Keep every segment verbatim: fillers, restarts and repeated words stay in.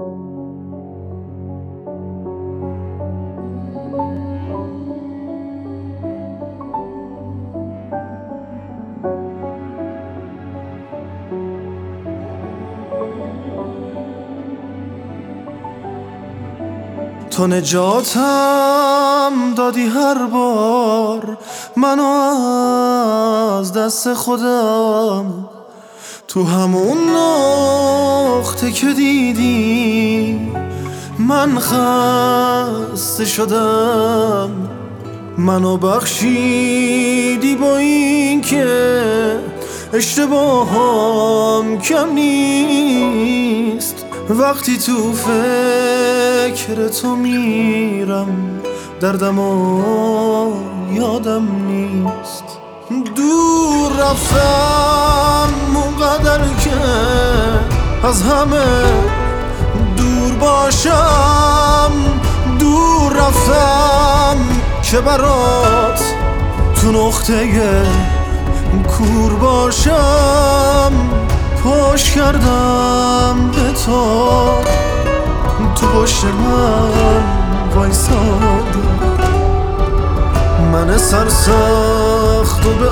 تو نجاتم دادی هر بار منو از دست خودم، تو همون نقطه که دیدی من خسته شدم. منو بخشیدی با این که اشتباهام کم نیست. وقتی تو فکر تو میرم دردمو یادم نیست. دور رفتم اونقدر که از همه دور باشم، دور رفتم که برات تو نقطه کور باشم. پشت کردم به تو، تو پشت من وایسادی، من سرسخت و به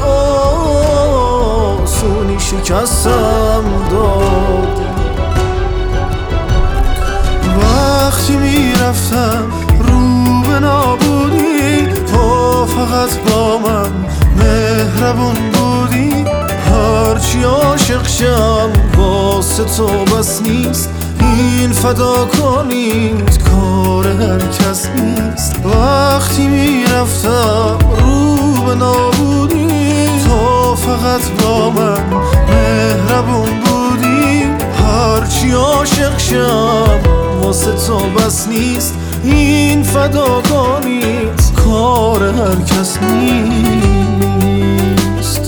آسونی شکستم دادی. وقتی میرفتم رو به نابودی، تو فقط با من مهربون بودی. هرچی عاشق شم واسه تو بس نیست، این فدا کنید کار هر کس نیست. وقتی میرفتم رو به نابودی، تو فقط با من مهربون بودی. هرچی عاشق شم واسه تو بس نیست، این فدا کنید کار هر کس نیست.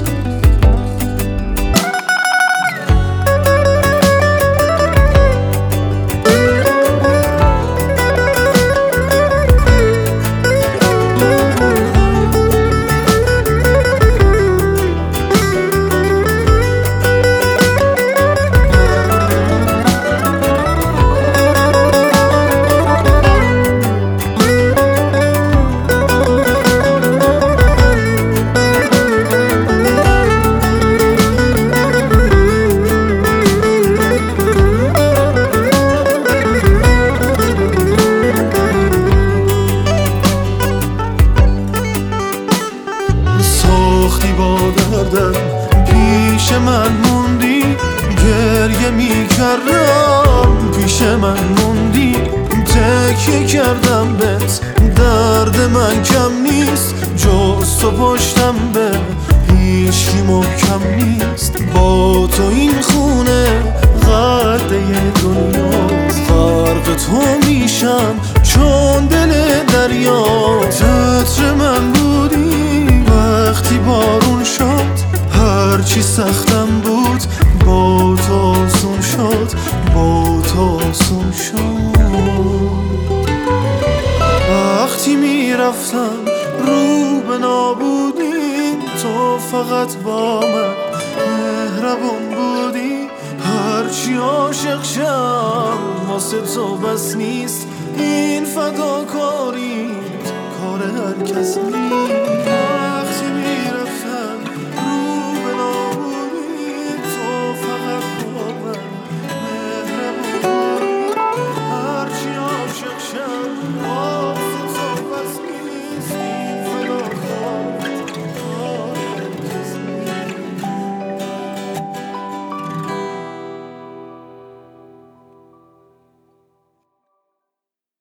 ساختی با دردم پیش من موندی، گریه میکردم پیش من موندی. تکیه کردم بهت درد من کم نیست، جز تو پشتم به هیچکی محکم نیست. با تو این خونه قده دنیاست، غرق تو میشم چون دل دریا. چتر من بودی وقتی بارون شد، هرچی سختم بود با تو آسون شد، با تو آسون شد. وقتی میرفتم رو به نابودی، تو فقط با من مهربون بودی. هرچی عاشق شم واسه تو بس نیست، این فداکاری کار هر کس نیست.